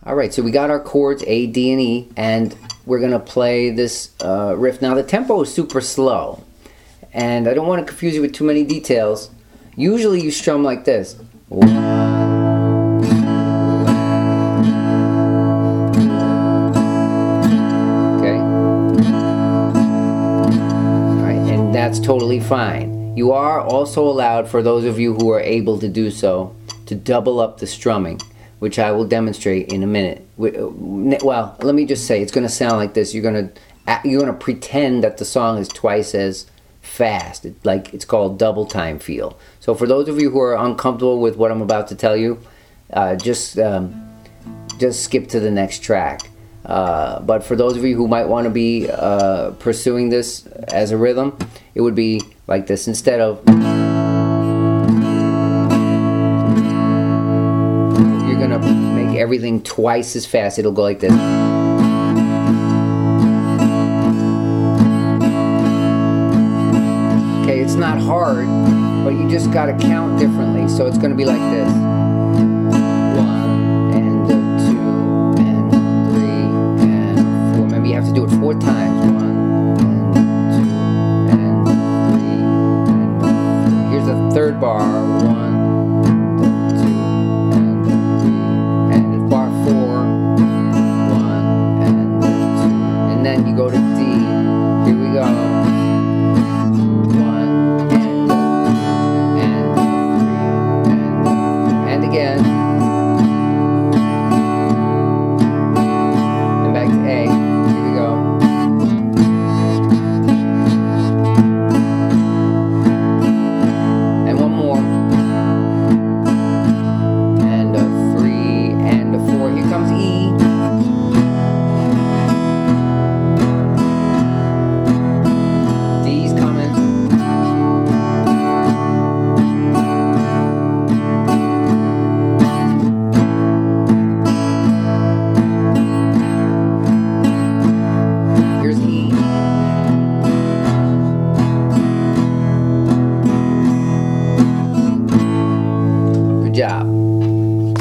All right, so we got our chords A, D, and E, and we're going to play this riff. Now, the tempo is super slow, and I don't want to confuse you with too many details. Usually you strum like this. Okay? All right, and that's totally fine. You are also allowed, for those of you who are able to do so, to double up the strumming, which I will demonstrate in a minute. Well, let me just say, it's going to sound like this. You're going to pretend that the song is twice as fast. It's called double time feel. So for those of you who are uncomfortable with what I'm about to tell you, just skip to the next track. But for those of you who might want to be pursuing this as a rhythm, it would be like this instead of. Make everything twice as fast. It'll go like this. Okay, it's not hard, but you just gotta count differently. So it's gonna be like this. 1 and 2 and 3 and 4. Maybe you have to do it 4 times. 1 and 2 and 3 and 4. Here's the third bar. 1. Then you go to D. Here we go. 1 and 3 and again. And back to A. Here we go. And one more. And a 3 and a 4. Here comes E. Job.